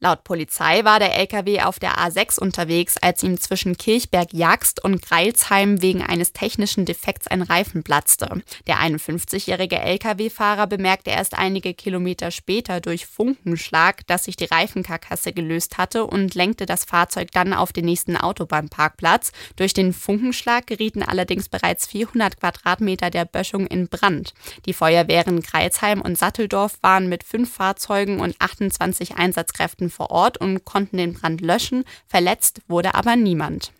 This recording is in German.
Laut Polizei war der LKW auf der A6 unterwegs, als ihm zwischen Kilchberg-Jagst und Greilsheim wegen eines technischen Defekts ein Reifen platzte. Der 51-jährige LKW-Fahrer bemerkte erst einige Kilometer später durch Funkenschlag, dass sich die Reifenkarkasse gelöst hatte und lenkte das Fahrzeug dann auf den nächsten Autobahnparkplatz. Durch den Funkenschlag gerieten allerdings bereits 400 Quadratmeter der Böschung in Brand. Die Feuerwehren Greilsheim und Satteldorf waren mit 5 Fahrzeugen und 28 Einsatzkräften vor Ort und konnten den Brand löschen. Verletzt wurde aber niemand.